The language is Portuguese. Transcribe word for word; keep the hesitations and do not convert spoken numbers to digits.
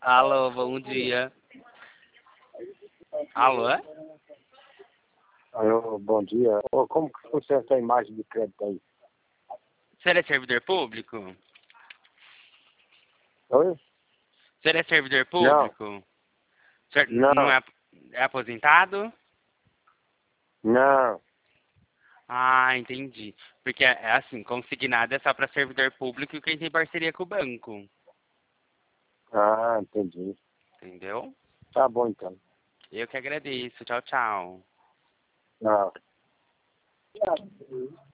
Alô, bom dia. Alô? Alô, bom dia. Ô, como que funciona essa imagem de crédito aí? Você é servidor público? Oi? Você é servidor Não, público? Você não não, é, é aposentado? não. Ah, entendi. Porque é é assim, consignado é só para servidor público e quem tem parceria com o banco. Ah, entendi. Entendeu? Tá bom então. Eu que agradeço. Tchau, tchau. Não.